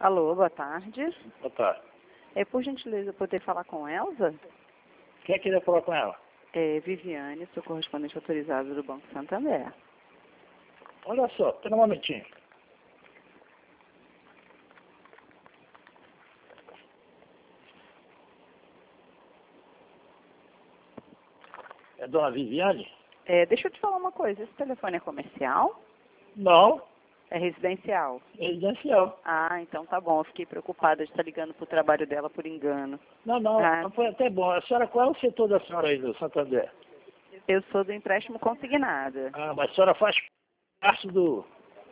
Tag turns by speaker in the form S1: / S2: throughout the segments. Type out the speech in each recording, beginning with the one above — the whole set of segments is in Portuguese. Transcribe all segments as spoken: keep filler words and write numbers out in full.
S1: Alô, boa tarde.
S2: Boa tarde.
S1: É, por gentileza, poder falar com Elza?
S2: Quem é que queria falar com ela?
S1: É, Viviane, sou correspondente autorizada do Banco Santander.
S2: Olha só, espera um momentinho. É dona Viviane?
S1: É, deixa eu te falar uma coisa, esse telefone é comercial?
S2: Não,
S1: É residencial?
S2: residencial.
S1: Ah, então tá bom, eu fiquei preocupada de estar ligando pro trabalho dela por engano.
S2: Não, não,
S1: Ah.
S2: não foi até bom. A senhora, qual é o setor da senhora aí do Santander?
S1: Eu sou do empréstimo consignado.
S2: Ah, mas a senhora faz parte do,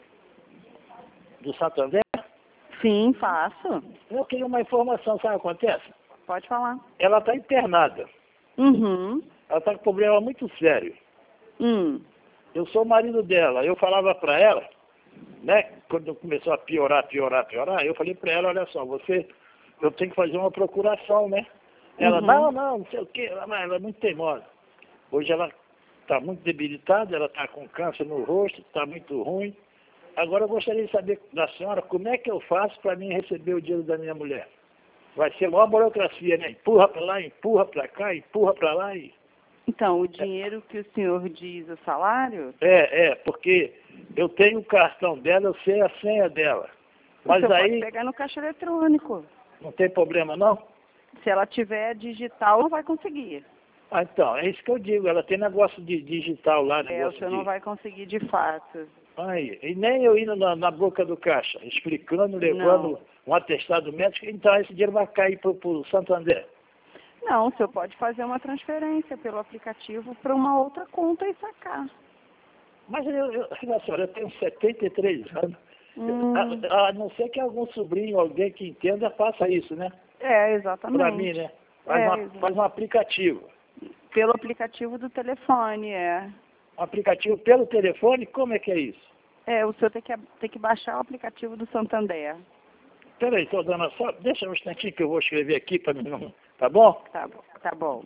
S2: do Santander?
S1: Sim, faço.
S2: Eu queria uma informação, sabe o que acontece?
S1: Pode falar.
S2: Ela está internada.
S1: Uhum.
S2: Ela está com um problema muito sério.
S1: Hum.
S2: Eu sou o marido dela. Eu falava para ela, né, quando começou a piorar, piorar, piorar, eu falei para ela, olha só, você, eu tenho que fazer uma procuração, né? Ela,
S1: Uhum.
S2: não, não, não sei o quê, ela, ela é muito teimosa. Hoje ela está muito debilitada, ela está com câncer no rosto, está muito ruim. Agora eu gostaria de saber da senhora como é que eu faço para mim receber o dinheiro da minha mulher. Vai ser uma burocracia, né? Empurra para lá, empurra para cá, empurra para lá e...
S1: Então, o dinheiro que o senhor diz o salário,
S2: É, é, porque eu tenho o cartão dela, eu sei a senha dela. Mas
S1: o senhor
S2: aí
S1: pode pegar no caixa eletrônico.
S2: não tem problema não?
S1: Se ela tiver digital, não vai conseguir.
S2: Ah, então, é isso que eu digo, ela tem negócio de digital lá,
S1: É, o
S2: negócio
S1: senhor
S2: de...
S1: não vai conseguir de fato.
S2: Aí, e nem eu indo na, na boca do caixa, explicando, levando
S1: Não.
S2: um atestado médico, então esse dinheiro vai cair para o Santander.
S1: Não, o senhor pode fazer uma transferência pelo aplicativo para uma outra conta e sacar.
S2: Mas eu, eu, olha só, eu tenho setenta e três anos,
S1: Hum,
S2: a, a não ser que algum sobrinho, alguém que entenda, faça isso, né?
S1: é,
S2: Para mim,
S1: exatamente.
S2: né? Faz,
S1: É,
S2: uma,
S1: exa-
S2: faz um aplicativo.
S1: pelo aplicativo do telefone, é.
S2: Um aplicativo pelo telefone, como é que é isso?
S1: É, o senhor tem que, tem que baixar o aplicativo do Santander.
S2: Peraí, então, dona, só deixa um instantinho que eu vou escrever aqui para mim não... Tá bom?
S1: Tá bom, tá bom.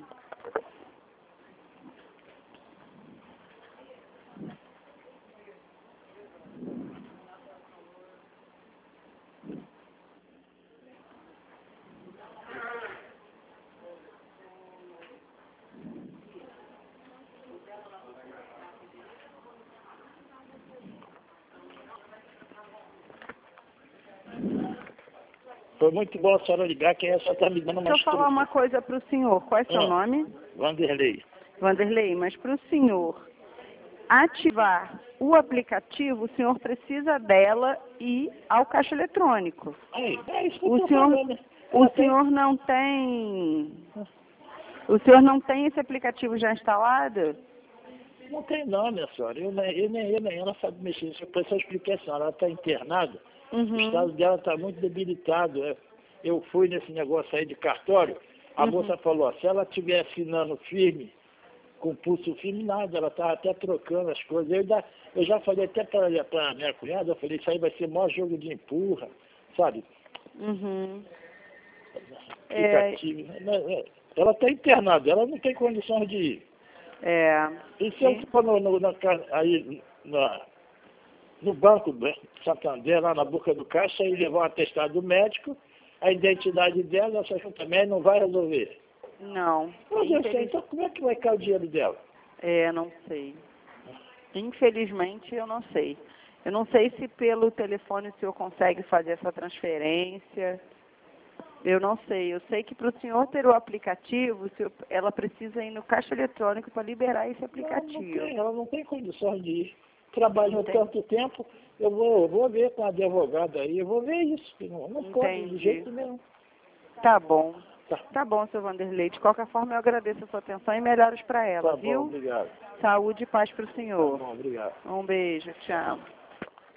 S2: Foi muito bom a senhora ligar, que essa está me dando uma
S1: Deixa eu falar uma coisa para o senhor. Qual é seu
S2: Ah,
S1: nome?
S2: Vanderlei.
S1: Vanderlei, mas para o senhor ativar o aplicativo, o senhor precisa dela e ao caixa eletrônico.
S2: Aí, é isso que eu
S1: O
S2: tô
S1: senhor,
S2: falando. Ela
S1: o
S2: tem...
S1: senhor não tem, o senhor não tem esse aplicativo já instalado?
S2: Não tem não, minha senhora. Eu, nem- eu, nem, eu nem ela sabe mexer. Depois eu expliquei a senhora, ela está internada. O estado
S1: Uhum.
S2: dela está muito debilitado. É. Eu fui nesse negócio aí de cartório. A
S1: Uhum.
S2: moça falou, ó, se ela estiver assinando firme, com pulso firme, nada. Ela estava até trocando as coisas. Eu, ainda, eu já falei até para a minha cunhada, eu falei, isso aí vai ser o maior jogo de empurra, sabe?
S1: Uhum. É,
S2: Aplicativo. né? É, ela está internada, ela não tem condições de ir.
S1: é,
S2: E se eu for no, no, na, ca- aí, na, no banco do Santander, lá na boca do caixa, e levar um atestado médico, a identidade dela, essa aqui também não vai resolver.
S1: não.
S2: Mas eu sei,
S1: Infeliz...
S2: então como é que vai cair o dinheiro dela?
S1: É, não sei. Infelizmente, eu não sei. Eu não sei se pelo telefone o senhor consegue fazer essa transferência. Eu não sei. Eu sei que para o senhor ter o aplicativo, o senhor- ela precisa ir no caixa eletrônico para liberar esse
S2: Não, não
S1: aplicativo.
S2: tem, ela não tem condições de ir. Trabalhou
S1: Entendi.
S2: tanto tempo, eu vou, eu vou ver com a advogada aí, eu vou ver isso. que Não, não pode de
S1: Entendi.
S2: jeito nenhum.
S1: Tá bom.
S2: Tá,
S1: Tá bom, seu Vanderlei. De qualquer forma, eu agradeço a sua atenção e melhoras para ela,
S2: tá bom,
S1: viu?
S2: obrigado.
S1: Saúde e paz para o
S2: Tá
S1: senhor.
S2: bom, obrigado.
S1: Um beijo. Tchau.